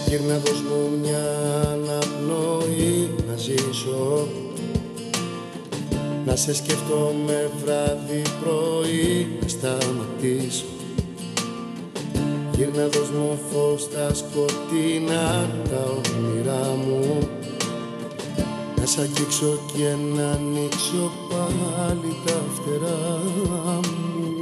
Γύρνα δώσ' μου μια αναπνοή να ζήσω, να σε σκέφτομαι βράδυ πρωί, να σταματήσω. Γύρνα δώσ' μου φως στα σκοτεινά τα όνειρά μου, να σ' αγγίξω και να ανοίξω πάλι τα φτερά μου.